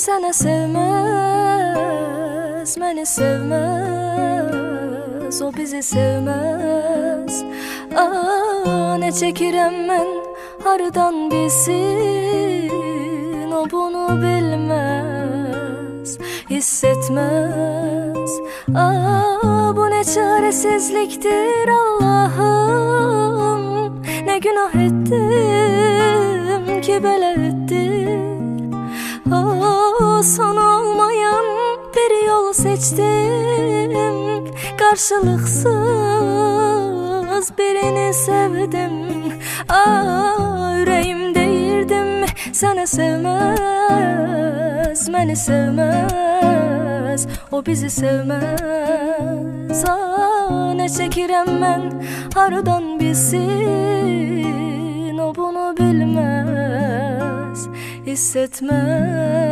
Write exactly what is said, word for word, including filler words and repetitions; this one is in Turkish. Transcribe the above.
sene sevmez, beni sevmez, o bizi sevmez. Aa, ne çekirem ben hardan bilsin, o bunu bilmez, hissetmez. Aa, bu ne çaresizliktir Allah'ım, ne günah ettim ki böyle etti. Aa, son olmayan bir yol seçtim, karşılıksız birini sevdim. Aa, yüreğim değirdim, seni sevmez, beni sevmez, o bizi sevmez. Aa, ne çekirem ben hardan bilsin, o bunu bilmez, hissetmez.